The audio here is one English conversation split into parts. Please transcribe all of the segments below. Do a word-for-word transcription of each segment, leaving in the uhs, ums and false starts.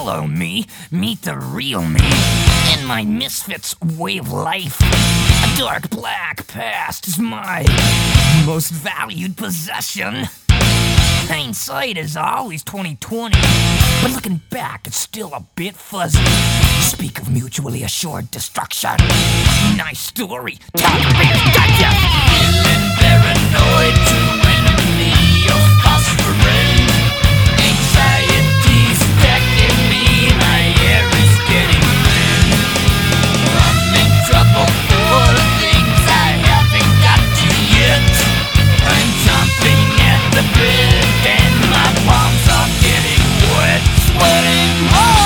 Hello, me. Meet the real me. In my misfits way of life, a dark black past is my most valued possession. Hindsight is always twenty twenty, but looking back, it's still a bit fuzzy. Speak of mutually assured destruction. Nice story. Talk about gotcha. Feeling paranoid to enemy of phosphorin. Anxiety's attacking me, my air is getting thin. I'm in trouble for things I haven't got to yet. I'm jumping at the bit and my palms are getting wet, sweating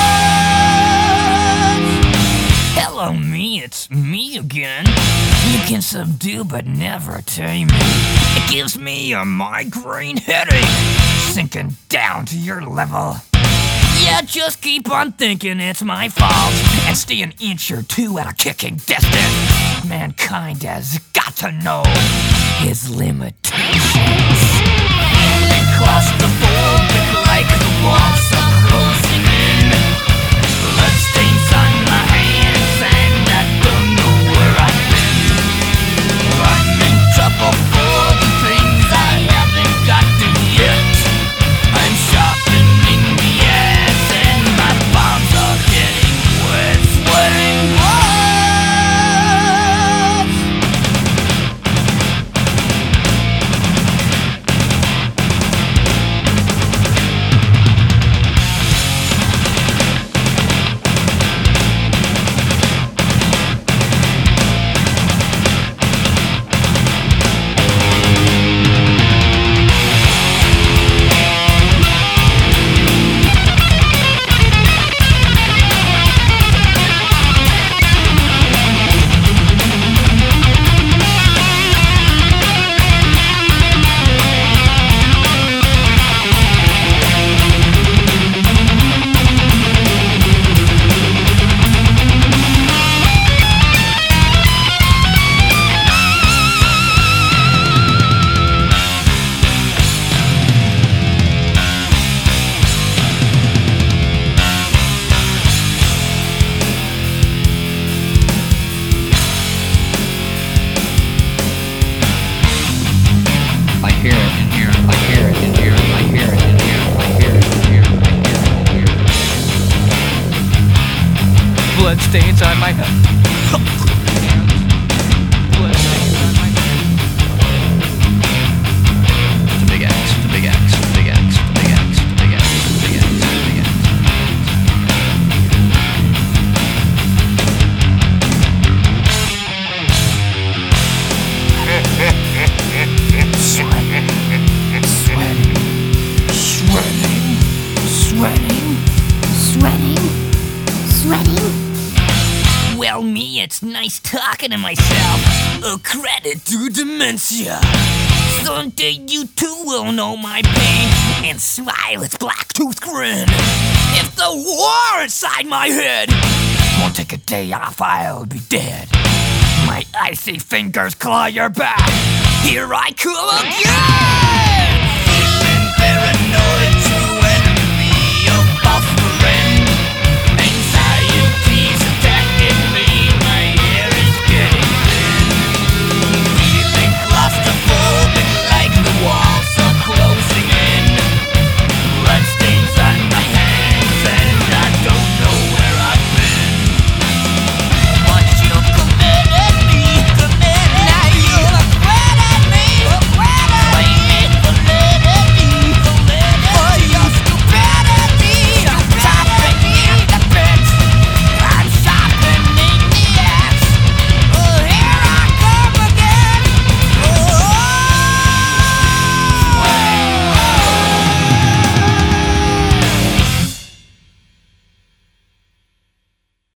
hard. Hello, me, it's me again. You can subdue but never tame me. It gives me a migraine headache, sinking down to your level. Yeah, just keep on thinking it's my fault and stay an inch or two at a kicking distance. Mankind has got to know his limitations. Feeling claustrophobic like the walls are closing in. Bloodstains on my hands and I don't know where I've been. I'm in trouble for the things I haven't gotten yet. I'm sharpening the ass and my palms are getting wet, sweating hard. Bloodstains on my head. Bloodstains on my head. It's a big X, it's a big X, it's a big X, it's a big X, it's a big X, it's a big X, it's a big X. Sweating, sweating, sweating, sweating, sweating. Well, me, it's nice talking to myself. A credit to dementia. Someday you too will know my pain and smile its black-toothed grin. If the war inside my head won't take a day off, I'll be dead. My icy fingers claw your back. Here I come again!